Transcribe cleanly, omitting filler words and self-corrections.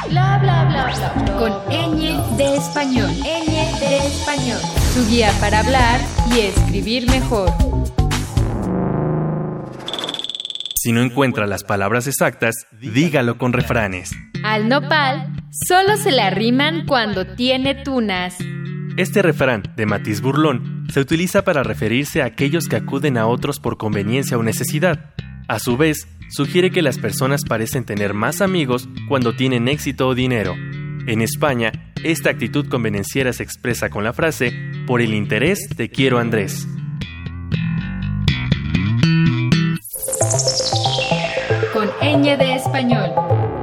Bla bla bla bla bla. Con ñ de español. ñ de español. Su guía para hablar y escribir mejor. Si no encuentra las palabras exactas, dígalo con refranes. Al nopal solo se le arriman cuando tiene tunas. Este refrán, de matiz burlón, se utiliza para referirse a aquellos que acuden a otros por conveniencia o necesidad. A su vez, sugiere que las personas parecen tener más amigos cuando tienen éxito o dinero. En España, esta actitud convenenciera se expresa con la frase «Por el interés te quiero, Andrés». Con ñ de español.